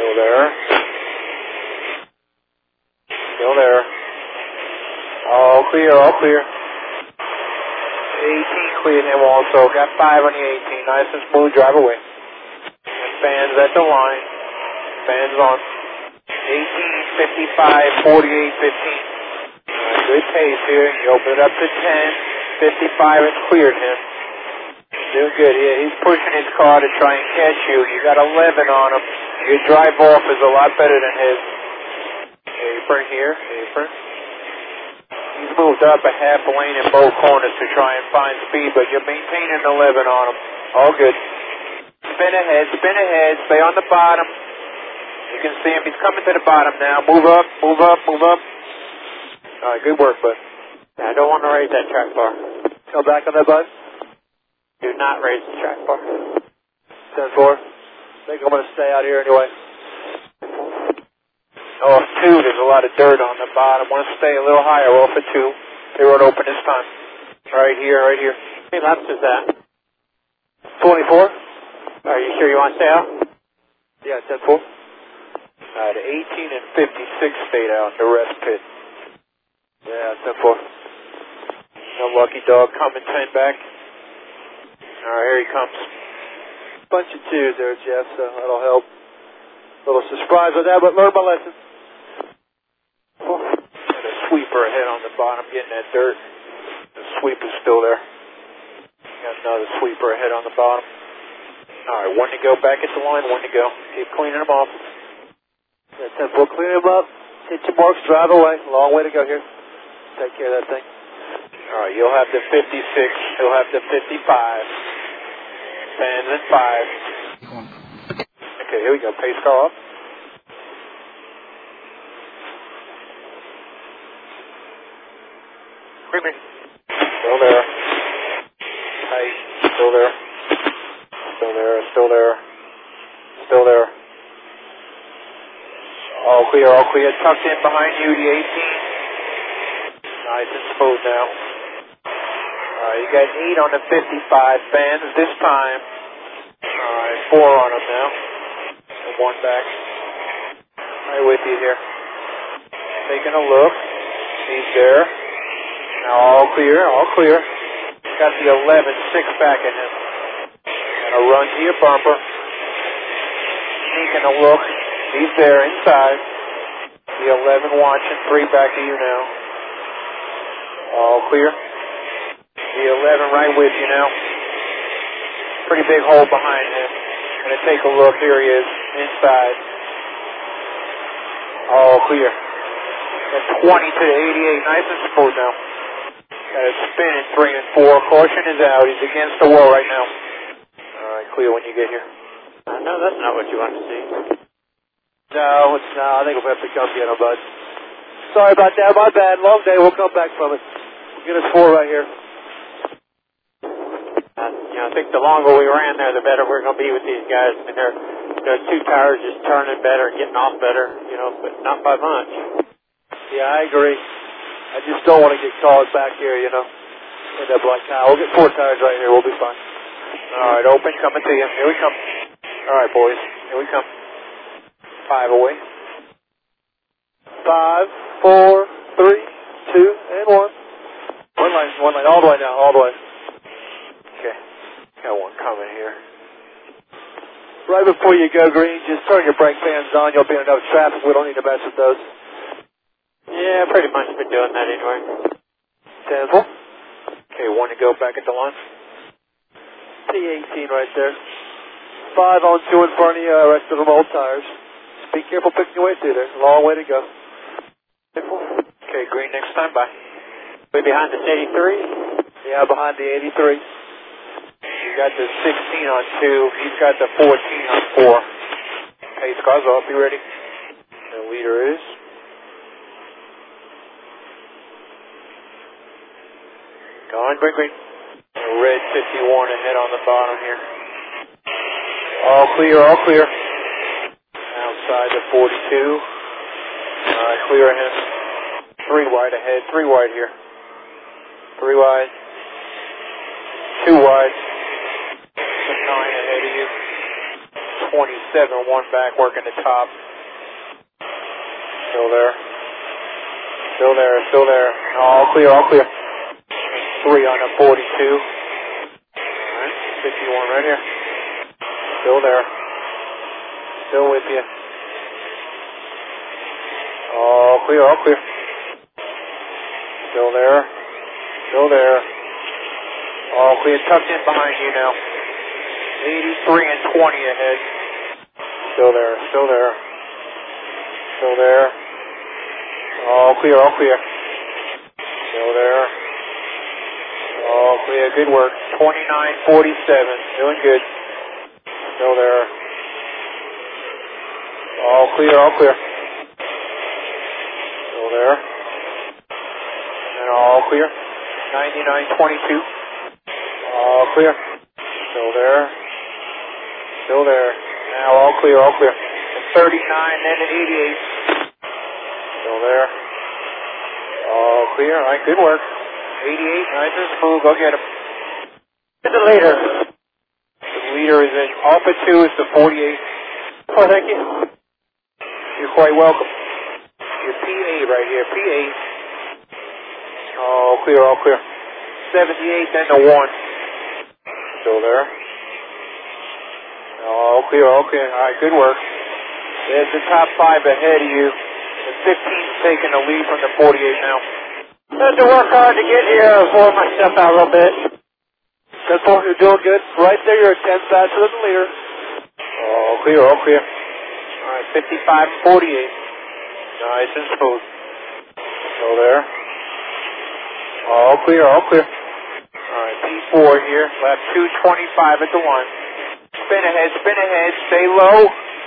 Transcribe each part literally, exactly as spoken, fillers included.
Still there. Still there. All clear, all clear. eighteen cleared him also. Got five on the eighteen. Nice and smooth, drive away. And fans at the line. Fans on. eighteen, fifty-five, forty-eight, fifteen. Right, good pace here. You open it up to ten. fifty-five has cleared him. Doing good. Yeah, he's pushing his car to try and catch you. You got eleven on him. Your drive off is a lot better than his. Apron here. Apron. He's moved up a half a lane in both corners to try and find speed, but you're maintaining eleven on him. All good. Spin ahead, spin ahead, stay on the bottom. You can see him, he's coming to the bottom now. Move up, move up, move up. All right, good work, bud. I don't want to raise that track bar. Come back on that, bud. Do not raise the track bar. ten four. I think I'm going to stay out here anyway. Off two, there's a lot of dirt on the bottom. Want to stay a little higher off of two. They won't open this time. Right here, right here. How many laps is that? twenty-four. Are you sure you want to stay out? Yeah, ten four. Alright, eighteen and fifty-six stayed out in the rest pit. Yeah, ten four. No lucky dog coming ten back. Alright, here he comes. Bunch of twos there, Jeff, so that'll help. A little surprise with that, but learn my lesson. And a sweeper ahead on the bottom, getting that dirt. The sweeper's still there. Got another sweeper ahead on the bottom. Alright, one to go back at the line, one to go. Keep cleaning them off. Yeah, ten four, clean them up. Hit your marks, drive away. Long way to go here. Take care of that thing. Alright, you'll have the fifty-six. You'll have the fifty-five. Fans at five. Okay, here we go. Pace car up. Creepy. Still there. Tight. Still there. Still there. Still there. Still there. All clear, all clear. Tucked in behind you, the eighteen. Nice and smooth now. Alright, you got eight on the fifty-five. Fans this time. Alright, four on them now. And one back. Right with you here. Taking a look. He's there. Now all clear, all clear. Got the eleven, six back at him. And a run to your bumper. Taking a look. He's there inside. The eleven watching, three back to you now. All clear. The eleven right with you now. Pretty big hole behind him. Gonna take a look. Here he is, inside. All clear. And twenty to the eighty-eight, nice and smooth now. Got a spin in three and four. Caution is out. He's against the wall right now. All right, clear when you get here. I know that's not what you want to see. No, it's not. I think we'll have to come get him, bud. Sorry about that. My bad. Long day. We'll come back from it. We'll get us four right here. Uh, you know, I think the longer we ran there, the better we're going to be with these guys. I mean, they're, they're two tires just turning better, getting off better, you know, but not by much. Yeah, I agree. I just don't want to get caught back here, you know. End up like now. We'll get four tires right here. We'll be fine. All right, open, coming to you. Here we come. All right, boys. Here we come. Five away. Five, four, three, two, and one. One line, one line, all the way down, all the way. Okay. Got one coming here. Right before you go green, just turn your brake fans on. You'll be in enough traffic. We don't need to mess with those. Yeah, pretty much been doing that anyway. ten four. Okay, one to go back at the line. T eighteen right there. Five on two in front of you, uh, rest of them old tires. Be careful picking your way through there. Long way to go. Okay, green next time, bye. We behind this eighty-three? Yeah, behind the eighty-three. You got the sixteen on two. He's got the fourteen on four. Pace car's off. You ready? The leader is... Go on, green, green. The red fifty-one ahead on the bottom here. All clear, all clear. Outside the forty-two. All right, clear ahead. Three wide ahead, three wide here. Three wide. Two wide. Nine ahead of you. twenty-seven, one back working the top. Still there. Still there, still there. All clear, all clear. Three on the forty-two. Alright, fifty-one right here. Still there. Still with you. All clear, all clear. Still there. Still there. All clear, tucked in behind you now. eighty-three and twenty ahead. Still there, still there. Still there. All clear, all clear. Still there. All clear, good work. twenty-nine forty-seven, doing good. Still there. All clear, all clear. Still there. And all clear. ninety-nine twenty-two. All clear. Still there. Still there. Now all clear, all clear. And thirty-nine, then an eighty-eight. Still there. All clear. All right, good work. eighty-eight, nice and smooth. Go get him. Get the leader. The leader is in. Alpha two is the forty-eight. Oh, thank you. You're quite welcome. Your P eight right here. P eight. All clear, all clear. seventy-eight, then the one. Still there. All clear, all clear. All right, good work. There's the top five ahead of you. The fifteen's taking the lead from the forty-eight now. I had to work hard to get here. I wore myself out a little bit. That's all. You're doing good. Right there, you're ten faster than the leader. All clear, all clear. All right, fifty-five and forty-eight. Nice and smooth. Still there. All clear, all clear. All right, P four here. Lap two twenty-five at the one. Spin ahead, spin ahead. Stay low.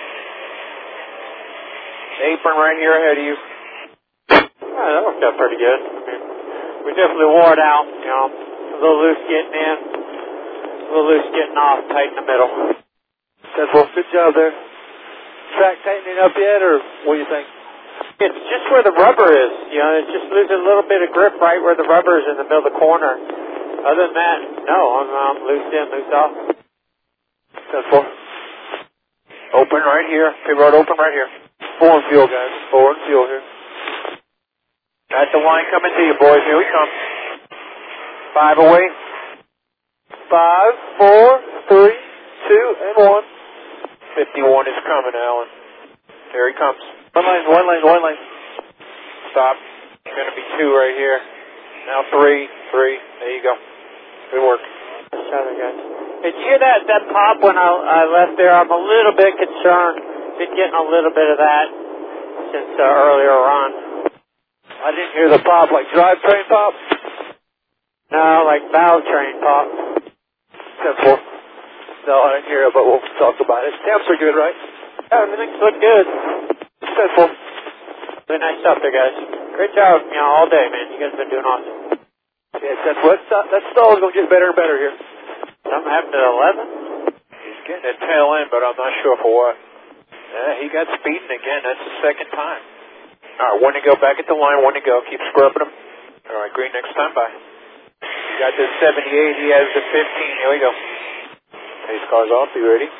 Apron right here ahead of you. Oh, that worked out pretty good. I mean, we definitely wore it out, you know. A little loose getting in, a little loose getting off, tight in the middle. That's well, good job there. Track tightening up yet, or what do you think? It's just where the rubber is, you know, it's just losing a little bit of grip right where the rubber is in the middle of the corner. Other than that, no, I'm, I'm loose in, loose off. That's well. Open right here. Pit road open right here. Forward fuel, guys. Forward fuel here. That's the line coming to you, boys. Here we come. Five away. Five, four, three, two, and one. fifty-one is coming, Alan. Here he comes. One lane, one lane, one lane. Stop. It's going to be two right here. Now three, three. There you go. Good work. Nice job, guys. Did you hear that, that pop when I, I left there? I'm a little bit concerned. Been getting a little bit of that since uh, earlier on. I didn't hear the pop, like drivetrain pop? No, like valve train pop. Simple. No, I didn't hear it, but we'll talk about it. Stamps are good, right? Yeah, everything's look good. Simple. Really nice stuff there, guys. Great job, you know, all day, man. You guys have been doing awesome. Yeah, that's what, that stall is going to get better and better here. Something happened at eleven? He's getting a tail end, but I'm not sure for what. Yeah, he got speeding again. That's the second time. All right, one to go. Back at the line. One to go. Keep scrubbing him. All right, green next time. Bye. You got the seventy-eight. He has the fifteen. Here we go. Pace car's off. You ready?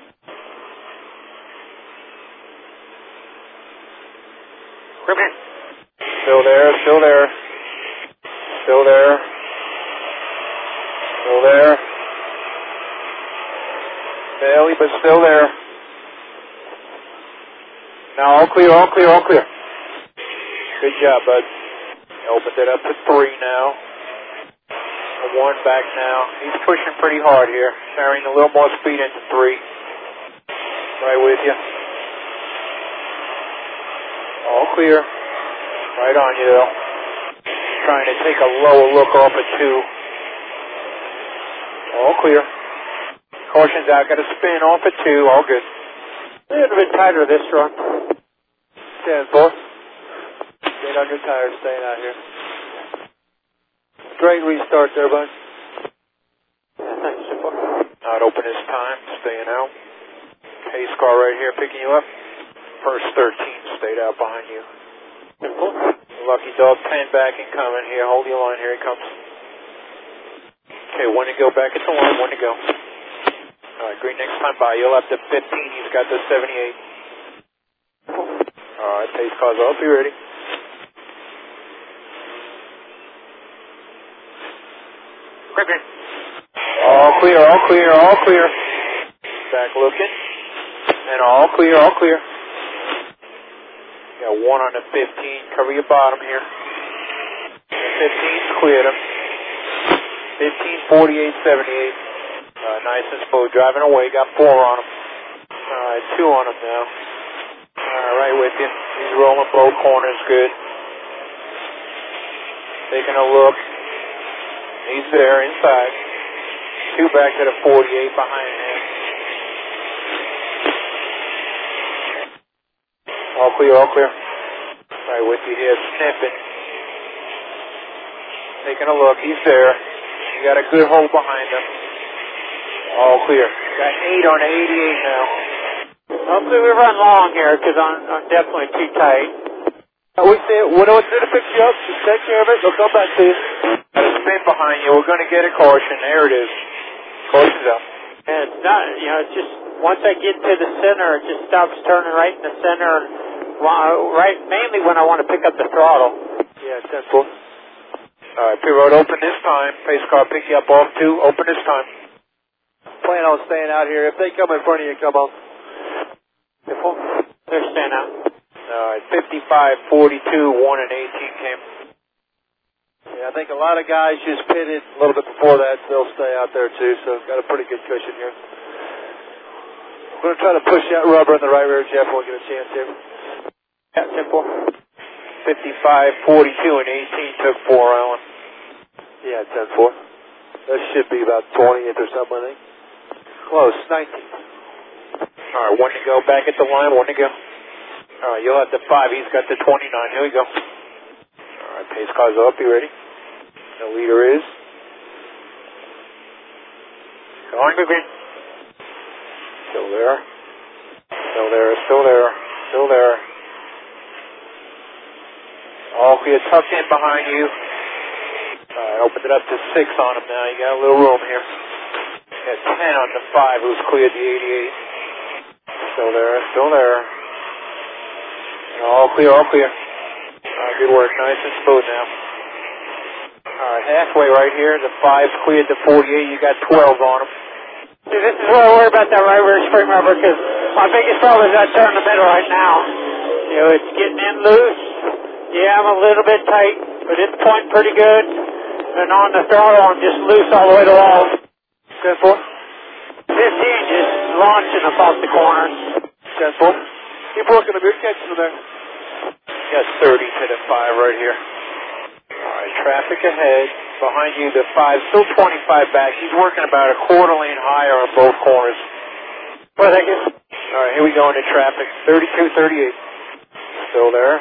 Criminal. Still there. Still there. Still there. Still there. Barely, but still there. Now all clear, all clear, all clear. Good job, bud. Opened it up to three now. A one back now. He's pushing pretty hard here. Carrying a little more speed into three. Right with you. All clear. Right on you, though. Trying to take a lower look off of two. All clear. Caution's out. Got to spin off of two. All good. A little bit tighter this run. Stand for. Staying on your tires, staying out here. Great restart there, bud. Yeah, thanks, Simple. Not open this time. Staying out. Pace car right here picking you up. First thirteen stayed out behind you. Simple. Lucky dog ten back and coming here. Hold your line. Here he comes. Okay, one to go back at the line. One to go. All right, green next time by. You'll have the fifteen. He's got the seventy-eight. All right, pace car's up. You ready? Green. All clear, all clear, all clear. Back looking. And all clear, all clear. Got one on the fifteen. Cover your bottom here. fifteen's cleared him. fifteen, forty-eight, seventy-eight. Uh, nice and smooth. Driving away. Got four on him. Alright, two on him now. Alright, right with you. He's rolling both corners good. Taking a look. He's there inside. Two back to the forty-eight behind him. All clear, all clear. Right with you here, sniffing. Taking a look, he's there. You got a good hole behind him. All clear. Got eight on the eighty-eight now. Hopefully we run long here because I'm, I'm definitely too tight. Uh, we say, what do I do to fix you up? Just take care of it. They'll come back to you. Got a spin behind you. We're going to get a caution. There it is. Caution's up. And it's not, you know, it's just once I get to the center, it just stops turning right in the center. Right, mainly when I want to pick up the throttle. Yeah, ten four. All right, pit road open this time. Pace car pick you up off two. Open this time. Plan on staying out here. If they come in front of you, come on. They're staying out. All right, fifty-five, forty-two, one and eighteen came. Yeah, I think a lot of guys just pitted a little bit before that. They'll stay out there too, so got a pretty good cushion here. We're going to try to push that rubber in the right rear, Jeff. We'll get a chance here. Yeah, simple. fifty-five, forty-two, and eighteen took four, Alan. Yeah, ten four. That should be about twentieth or something, I think. Close, nineteen. All right, one to go. Back at the line, one to go. All right, you'll have the five. He's got the twenty-nine. Here we go. All right, pace car's up. You ready? The leader is. Come on, go green. Still there. Still there. Still there. Still there. All clear, tucked in behind you. Alright, opened it up to six on him now. You got a little room here. Got ten on the five who's cleared the eighty-eight. Still there, still there. All clear, all clear. Alright, good work. Nice and smooth now. Alright, halfway right here. The five's cleared the forty-eight. You got twelve on him. See, this is where I worry about that right rear spring rubber because my biggest problem is that turn in the middle right now. You know, it's getting in loose. Yeah, I'm a little bit tight, but it's pointing pretty good. And on the throttle, I'm just loose all the way to wall. ten four. fifteen just launching about the corners. ten four. Keep working them. You're catching them there. Got thirty to the five right here. All right, traffic ahead. Behind you, the five, still twenty-five back. He's working about a quarter lane higher on both corners. Well, thank you. All right, here we go into traffic. thirty-two, thirty-eight. Still there.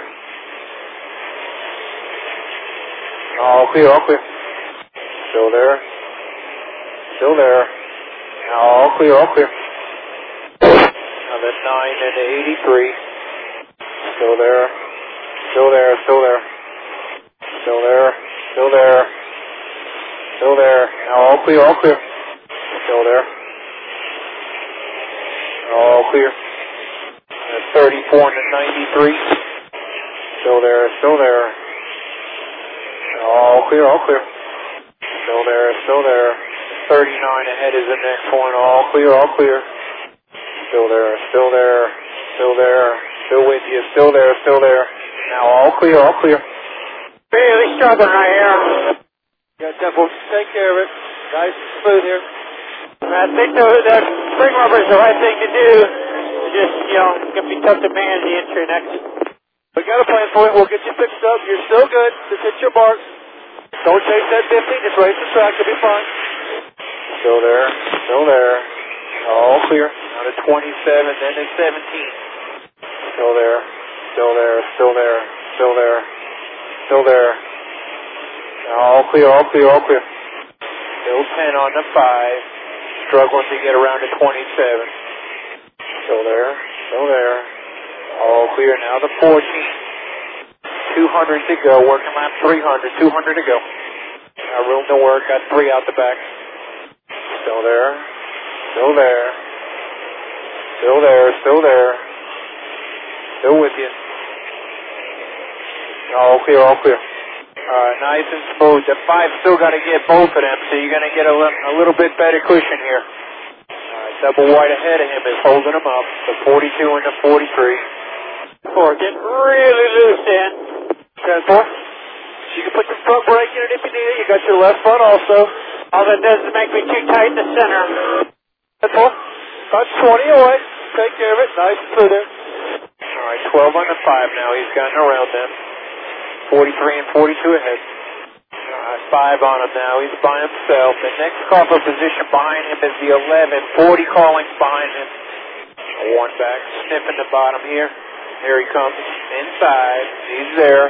All clear, all clear. Still there. Still there. All clear, all clear. Now the nine and the eighty-three. Still there. Still there, still there. Still there. Still there. Still there. Now all clear, all clear. Still there. All clear. And thirty-four and the ninety-three. Still there, still there. All clear, all clear. Still there, still there. thirty-nine ahead is the next one. All clear, all clear. Still there, still there, still there. Still with you, still there, still there. Now all clear, all clear. Really struggling right here. Yeah, Temple, take care of it. Nice and smooth here. I think the, that spring rubber is the right thing to do. It's just, you know, it's going to be tough to manage the entry and exit. We got a plan for you. We'll get you fixed up. You're still good. Just hit your mark. Don't chase that fifty. Just race the track. You'll be fine. Still there. Still there. All clear. Now to twenty-seven, then to seventeen. Still there. Still there. Still there. Still there. Still there. Now all clear. All clear. All clear. Still ten on the five. Struggling to get around to twenty-seven. Still there. Still there. All clear now, the fourteen. two hundred to go, working lap three hundred, two hundred to go. Now room to work, got three out the back. Still there, Still there. Still there, still there. Still with you. All clear, all clear. Alright, nice and smooth. The five still got to get both of them, so you're going to get a, a little bit better cushion here. Alright, double wide ahead of him is holding him up. The forty-two and the forty-three. Four, getting really loose in. ten four. You can put your front brake in it if you need it. You got your left front also. All that does is make me too tight in the center. ten four. About twenty away. Take care of it. Nice and through there. Alright, twelve on the five now. He's gotten around them. forty-three and forty-two ahead. Alright, five on him now. He's by himself. The next car for position behind him is the eleven. forty calling behind him. One back. Sniffing the bottom here. Here he comes. Inside. He's there.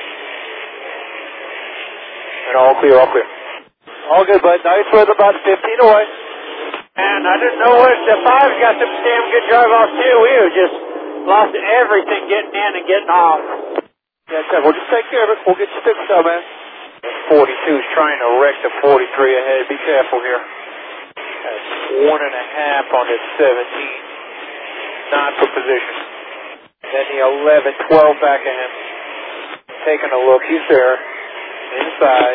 And all clear, all clear. All good, bud. Nice with about fifteen away. And I didn't know what the five's got some damn good drive off too. We have just lost everything getting in and getting off. Yeah, Ted, we'll just take care of it. We'll get you fixed up, man. forty-two's trying to wreck the forty-three ahead. Be careful here. That's one and a half on his seventeen. Not for position. Then the eleven, twelve back of him. Taking a look. He's there. Inside.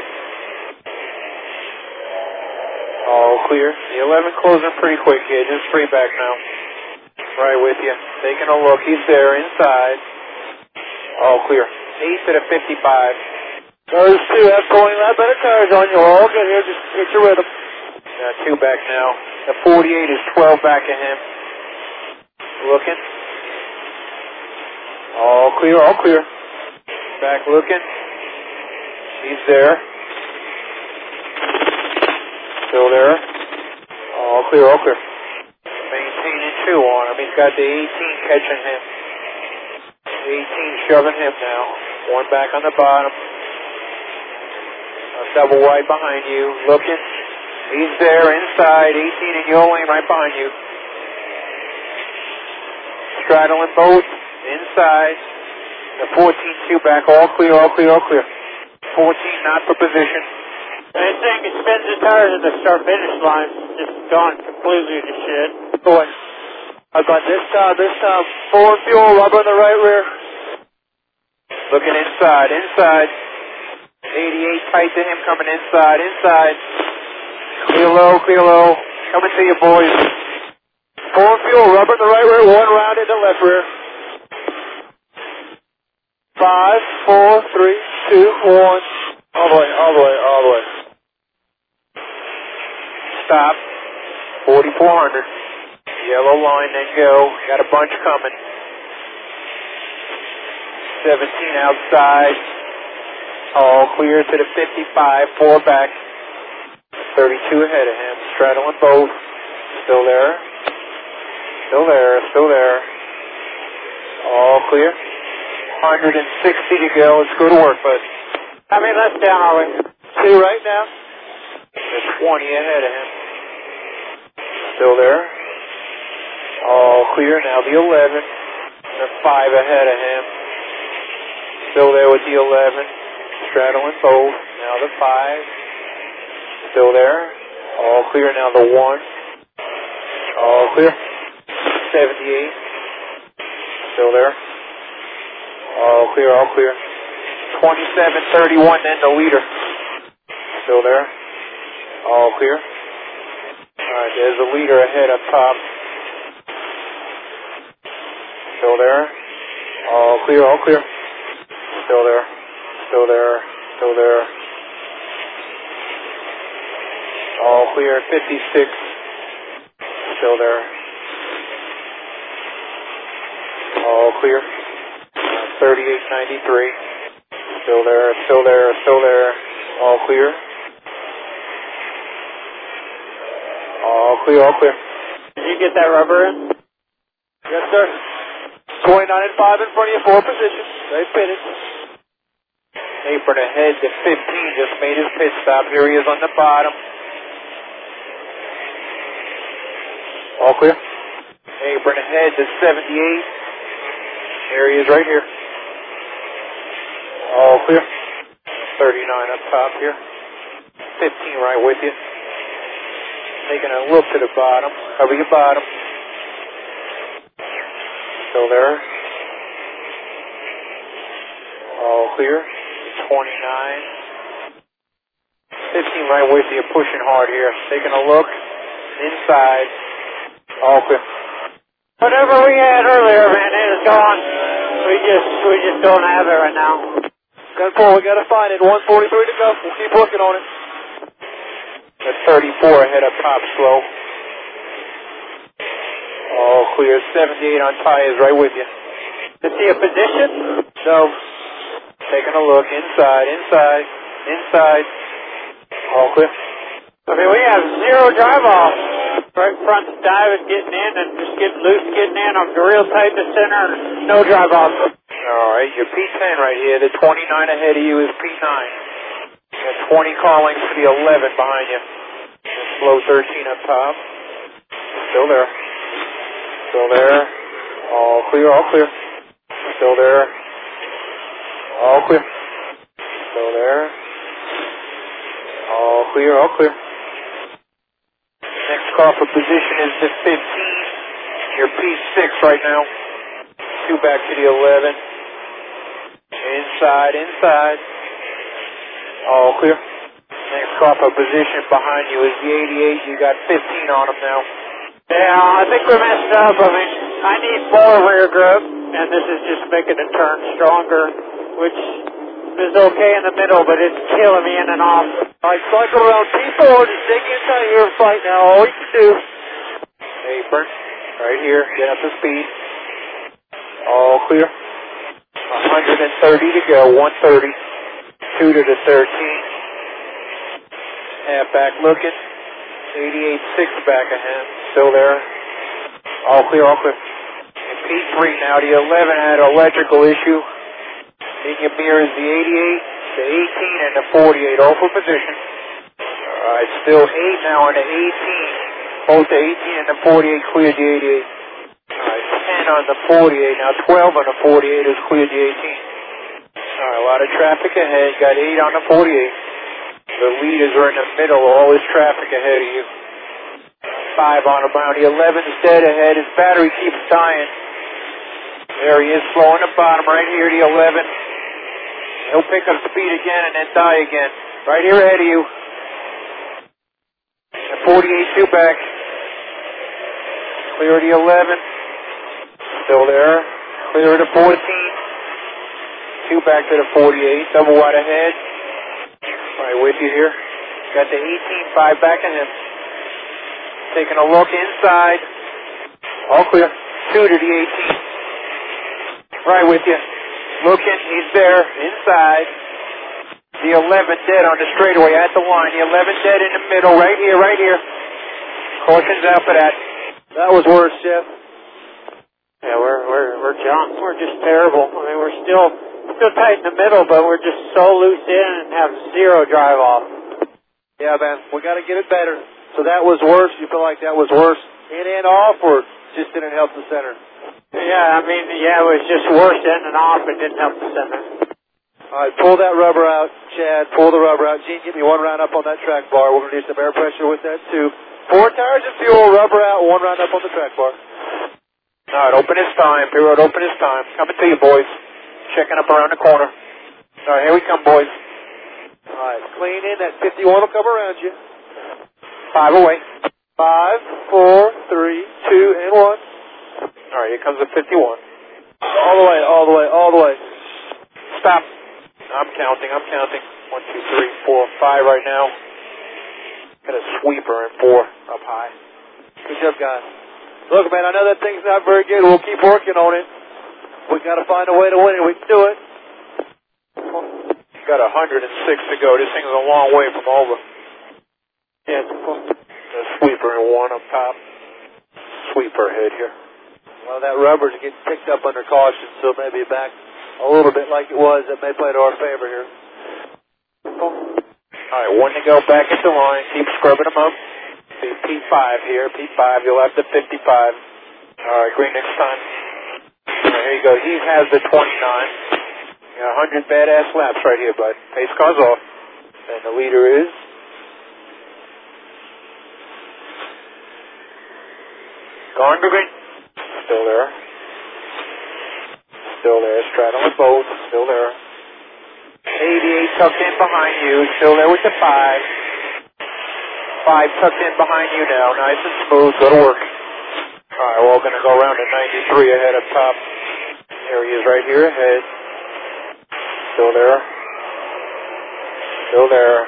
All clear. The eleven closing pretty quick here. Just three back now. Right with you. Taking a look. He's there. Inside. All clear. Eight to the fifty-five. Those two have twenty a lot better tires on you. All good here. Just get your rhythm. Got two back now. The forty-eight is twelve back of him. Looking. All clear. All clear. Back looking. He's there. Still there. All clear. All clear. Maintaining two on him. He's got the eighteen catching him. eighteen shoving him now. One back on the bottom. A double wide behind you. Looking. He's there inside. eighteen in your lane right behind you. Straddling both. Inside. The fourteen two back. All clear. All clear. All clear. fourteen not for position. This thing it spins the tires at the start finish line. Just gone completely to shit. Boy. How about this time? This time, full fuel, rubber in the right rear. Looking inside, inside. eighty-eight tight to him, coming inside, inside. Clear low, clear low. Coming to you, boys. Full fuel, rubber in the right rear, one round in the left rear. Five, four, three, two, one. All the way, all the way, all the way. Stop. forty-four hundred. Yellow line, then go. Got a bunch coming. seventeen outside. All clear to the fifty-five. Four back. thirty-two ahead of him. Straddling both. Still there. Still there. Still there. All clear. one hundred sixty to go. It's good work, bud. How many left down are we? Two right now. There's twenty ahead of him. Still there. All clear. Now the eleven. The five ahead of him. Still there with the eleven. Straddling both. Now the five. Still there. All clear. Now the one. All clear. seventy-eight. Still there. All clear. All clear. twenty-seven thirty-one, then the leader. Still there. All clear. Alright, there's a leader ahead up top. Still there. All clear, all clear. Still there. Still there. Still there. All clear, fifty-six. Still there. All clear. thirty-eight ninety-three. Still there, still there, still there. All clear. All clear, all clear. Did you get that rubber in? Yes, sir. twenty-nine and five in front of you, four positions. They fitted. Apron ahead to fifteen, just made his pit stop. Here he is on the bottom. All clear. Apron ahead to seventy-eight. Here he is right here. All clear. thirty-nine up top here. fifteen right with you. Taking a look to the bottom. Cover your bottom. Still there. All clear. twenty-nine. fifteen right with you. Pushing hard here. Taking a look. Inside. All clear. Whatever we had earlier, man, it is gone. We just, we just don't have it right now. ten four, we got to find it. one forty-three to go. We'll keep working on it. The thirty-four ahead of top slow. All clear. seventy-eight on tires, right with you. To see a position? No. Taking a look. Inside, inside, inside. All clear. I mean, we have zero drive off. Right front dive is getting in and just getting loose, getting in. I'm real tight in the center and no drive off. All right, your P ten right here. The twenty-nine ahead of you is P nine. Got twenty callings for the eleven behind you. Slow thirteen up top. Still there. Still there. All clear, all clear. Still there. All clear. Still there. All clear, all clear. Next call for position is the fifteen. Your P six right now. Two back to the eleven. Inside, inside. All clear. Next call for position behind you is the eighty-eight. You got fifteen on them now. Yeah, I think we messed up. I mean, I need more rear grip, and this is just making it turn stronger, which is okay in the middle, but it's killing me in and off. All right, cycle around P four. Just take it inside here and fight now. All you can do. Apron. Right here. Get up to speed. All clear. one thirty to go. one thirty. Two to the thirteen. Half back looking. eighty-eight six back ahead. Still there. All clear, all clear. And P three now. The eleven had an electrical issue. In your mirror is the eighty-eight, the eighteen, and the forty-eight. All for position. All right, still eight now on the eighteen. Both the eighteen and the forty-eight cleared the eighty-eight. All right, ten on the forty-eight. Now twelve on the forty-eight has cleared the eighteen. All right, a lot of traffic ahead. Got eight on the forty-eight. The leaders are in the middle. All this traffic ahead of you. Five on about. The eleven's dead ahead. His battery keeps dying. There he is, slowing the bottom right here, the eleven. He'll pick up speed again and then die again. Right here ahead of you. The forty-eight two back. Clear the eleven. Still there. Clear the fourteen. Two back to the forty-eight. Double wide ahead. Right with you here. Got the eighteen five back of him. Taking a look inside. All clear. Two to the eighteen. Right with you. Looking, he's there, inside. The eleven dead on the straightaway at the line. The eleven dead in the middle, right here, right here. Caution's out for that. That was worse, Jeff. Yeah, we're we're we're junk. We're just terrible. I mean, we're still still tight in the middle, but we're just so loose in and have zero drive off. Yeah, man, we got to get it better. So that was worse. You feel like that was worse in and off, or just didn't help the center? Yeah, I mean, yeah, it was just worse in and off. It didn't help the center. All right, pull that rubber out, Chad. Pull the rubber out. Gene, give me one round up on that track bar. We're going to do some air pressure with that, too. Four tires of fuel, rubber out, one round up on the track bar. All right, open his time. Period, open his time. Coming to you, boys. Checking up around the corner. All right, here we come, boys. All right, clean in. That fifty-one will come around you. Five away. Five, four, three, two, and one. All right, here comes the fifty-one. All the way, all the way, all the way. Stop. I'm counting, I'm counting. One, two, three, four, five right now. Got a sweeper and four up high. Good job, guys. Look, man, I know that thing's not very good. We'll keep working on it. We got to find a way to win it. We can do it. Got one hundred six to go. This thing's a long way from over. Yeah, the sweeper and one up top. Sweeper ahead here. Well, that rubber's getting picked up under caution, so maybe back a little bit like it was. That may play to our favor here. All right, one to go back at the line. Keep scrubbing them up. See P five here. P five, you'll have the fifty-five. All right, green next time. All right, here you go. He has the twenty-nine. You got one hundred badass laps right here, bud. Pace car's off. And the leader is Going to green. Still there. Still there. Straddling with both. Still there. eighty-eight tucked in behind you. Still there with the five. Five tucked in behind you now. Nice and smooth. Go to work. All right, we're all going to go around at ninety-three ahead up top. There he is right here ahead. Still there. Still there.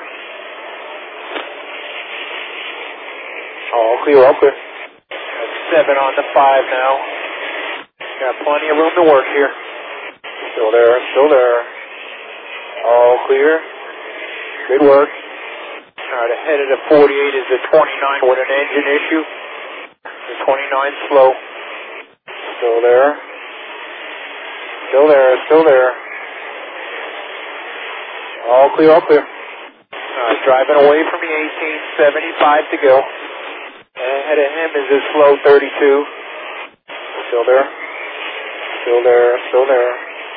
All clear, all clear. That's seven on the five now. Got plenty of room to work here. Still there, still there. All clear. Good work. All right, ahead of the forty-eight is the twenty-nine with an engine issue. The twenty-nine slow. Still there. Still there, still there. All clear, all clear. All right, driving away from the eighteen, seventy-five to go. Ahead of him is the slow thirty-two. Still there. Still there, still there.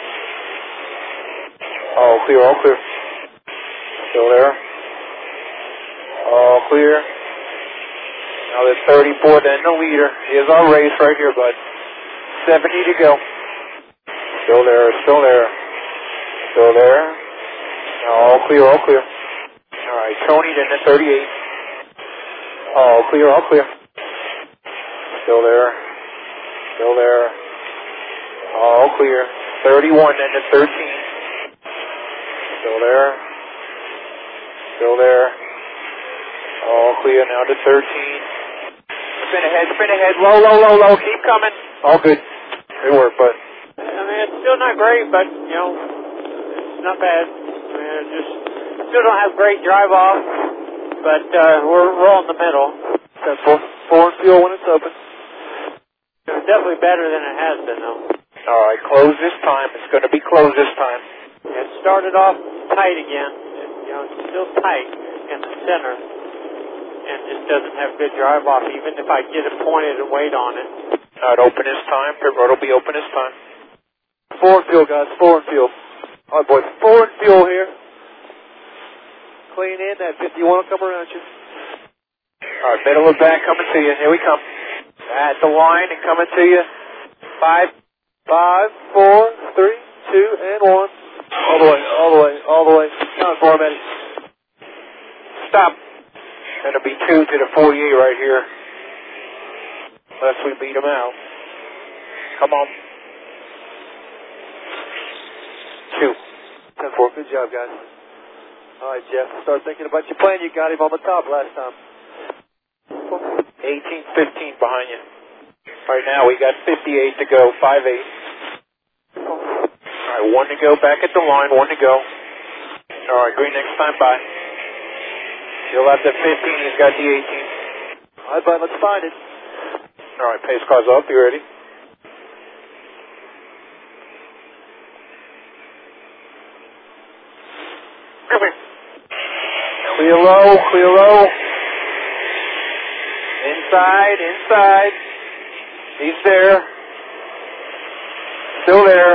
All clear, all clear. Still there. All clear. Now the thirty-four, then the leader. Here's our race right here, bud. seventy to go. Still there, still there. Still there. Now all clear, all clear. All right, Tony, then the thirty-eight. All clear, all clear. Still there. Still there. All clear. thirty-one, then the thirteen. Still there. Still there. All clear, now to thirteen. Spin ahead, spin ahead. Low, low, low, low. Keep coming. All good. Good work, bud. I mean, it's still not great, but, you know, it's not bad. I mean, it just still don't have great drive off, but uh, we're, we're all in the middle. That's four, four and fuel when it's open. It's definitely better than it has been, though. All right, close this time. It's going to be closed this time. It started off tight again. It, you know, it's still tight in the center, and just doesn't have good drive off, even if I get it pointed and wait on it. All right, open this time. Pit road will be open this time. Four and fuel, guys. Four and fuel. All right, boys. Four and fuel here. Clean in. That fifty-one will come around you. All right, middle of back coming to you. Here we come. At the line and coming to you. Five. Five, four, three, two, and one. All the way, all the way, all the way. Count for him, Eddie. Stop. That'll be two to the forty-eight right here. Unless we beat them out. Come on. Two. ten four, good job, guys. All right, Jeff, start thinking about your plan. You got him on the top last time. eighteen fifteen behind you. Right now, we got fifty-eight to go, five eight. All right, one to go, back at the line, one to go. All right, green next time, bye. You'll have the fifteen, he's got the eighteen. All right, bud, let's find it. All right, pace car's up, you ready? Clear low, clear low. Inside, inside. He's there. Still there.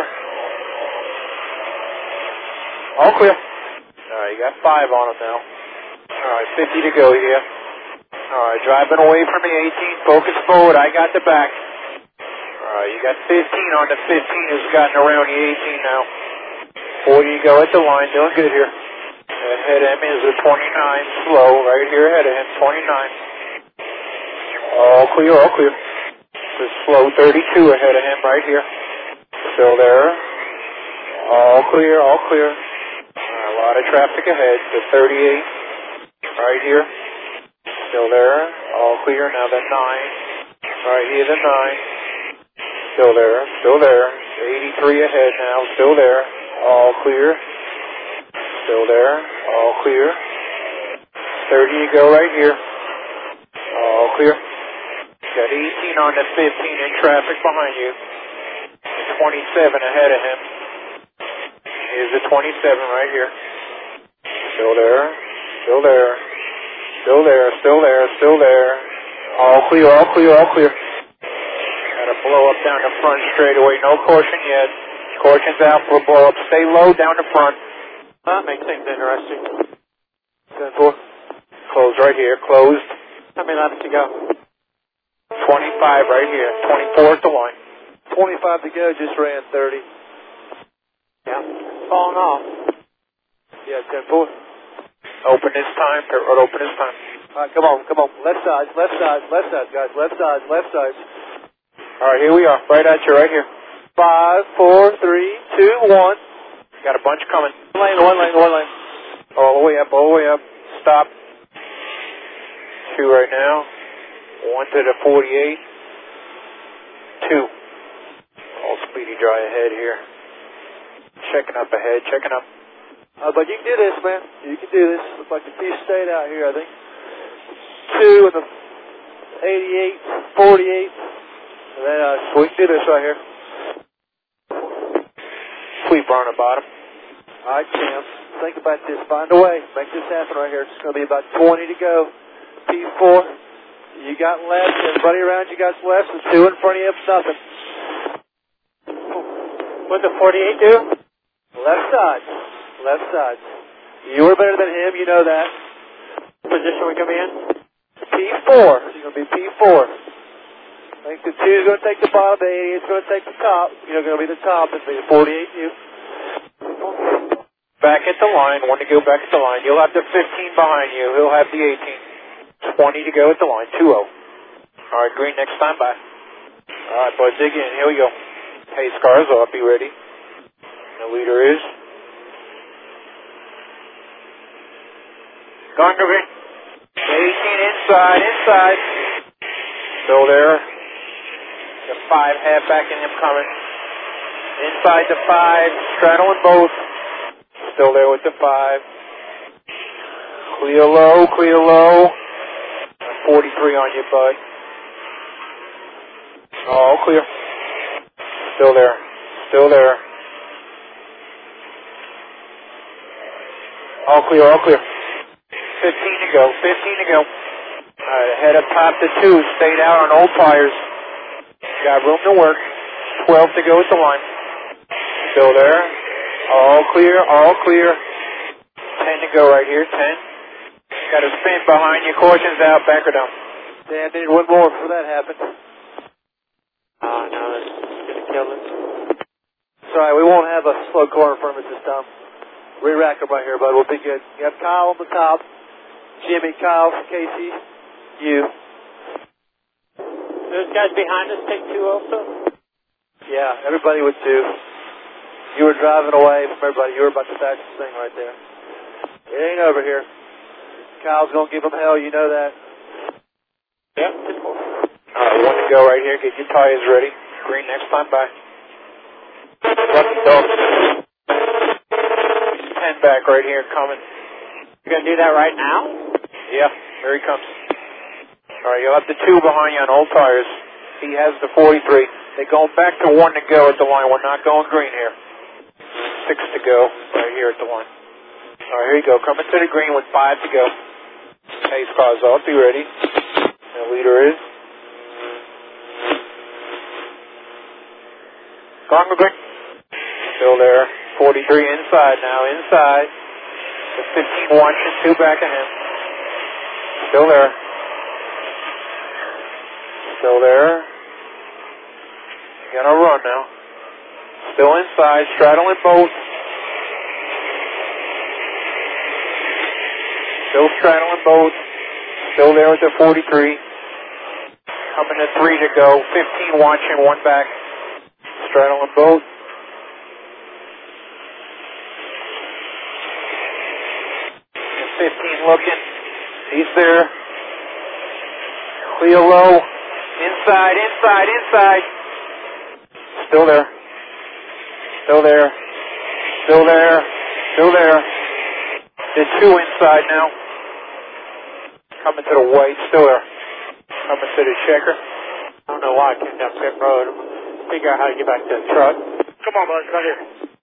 All clear. All right, you got five on him now. All right, fifty to go here. All right, driving away from the eighteen. Focus forward. I got the back. All right, you got fifteen on the fifteen who's gotten around the eighteen now. forty to go at the line. Doing good here. Ahead of him is the twenty-nine. Slow right here ahead of him. twenty-nine. All clear, all clear. The slow thirty-two ahead of him right here. Still there. All clear, all clear. Right, a lot of traffic ahead. The thirty-eight right here. Still there. All clear. Now the nine. Right here, the nine. Still there. Still there. eighty-three ahead now. Still there. All clear. Still there. All clear. thirty to go right here. All clear. Got eighteen on the fifteen in traffic behind you. twenty-seven ahead of him. Here's the twenty-seven right here. Still there. Still there. Still there. Still there. Still there. All clear. All clear. All clear. Got to blow up down the front straightaway. No caution yet. Caution's out for a blow up. Stay low down the front. That makes things interesting. ten four. Closed right here. Closed. How many laps to go? twenty-five right here. twenty-four at the line. twenty-five to go, just ran thirty. Yeah. Falling off. Yeah, ten four. Open this time. Pit road open this time. All right, come on, come on. Left side, left side, left side, guys. Left side, left side. All right, here we are. Right at you, right here. Five, four, three, two, one. Got a bunch coming. One lane, one lane, one lane. All the way up, all the way up. Stop. Two right now. One to the forty-eight. Two. All speedy dry ahead here. Checking up ahead, checking up. Uh, but you can do this, man. You can do this. Looks like the T stayed out here, I think. Two in the eighty-eight, forty-eight. And then uh, so we can do this right here. Sweeper on the bottom. All right, Cam. Think about this. Find a way. Make this happen right here. It's going to be about twenty to go. P four. You got left. Everybody around you got left. So two in front of you. Nothing. What'd the forty-eight do? Left side. Left side. You were better than him. You know that. Position we come in? P four. It's going to be P four. I think the two is going to take the bottom. The eighty-eight is going to take the top. You're going to be the top. It's going to be forty-eight you. Back at the line. One to go back at the line. You'll have the fifteen behind you. He'll have the eighteen. twenty to go at the line. two oh. All right, green next time. Bye. All right, boys, dig in. Here we go. Pace cars off. Be ready. The leader is Gone, green. eighteen inside, inside. Still there. The five, half back in him coming. Inside the five, straddling both. Still there with the five. Clear low, clear low. forty-three on you, bud. All clear. Still there. Still there. All clear, all clear. fifteen to go, fifteen to go. Alright, ahead up top to two. Stayed out on old tires. Got room to work. twelve to go at the line. Still there. All clear, all clear. ten to go right here, ten. Got a spin behind you. Caution's out, back or down. Dan, need one more before that happened. Oh, no, it's going to kill us. Sorry, we won't have a slow corner in front of us this time. Re-rack them right here, bud. We'll be good. You have Kyle on the top. Jimmy, Kyle, Casey, you. Those guys behind us take two also? Yeah, everybody would two. You were driving away from everybody. You were about to fastest thing right there. It ain't over here. Kyle's going to give them hell. You know that. Yep. All right, one to go right here. Get your tires ready. Green next time. Bye. Lucky dog. ten back right here coming. You going to do that right now? Yeah, here he comes. All right, you'll have the two behind you on old tires. He has the forty-three. They're going back to one to go at the line. We're not going green here. Six to go right here at the line. All right, here you go. Coming to the green with five to go. Pace cars off. Be ready. The leader is Gone, green. Still there. forty-three inside now. Inside. The fifteen watching, two back of him. Still there. Still there. Gonna run now. Still inside, straddling both. Still straddling both. Still there with the forty-three. Coming to three to go. fifteen watching, one back. Straddling both. And fifteen looking. He's there. Clear low. Inside, inside, inside. Still there. Still there. Still there. Still there. There's two inside now. Coming to the white. Still there. Coming to the checker. I don't know why I came down pit road. Figure out how to get back to the truck. Come on, bud. Right here.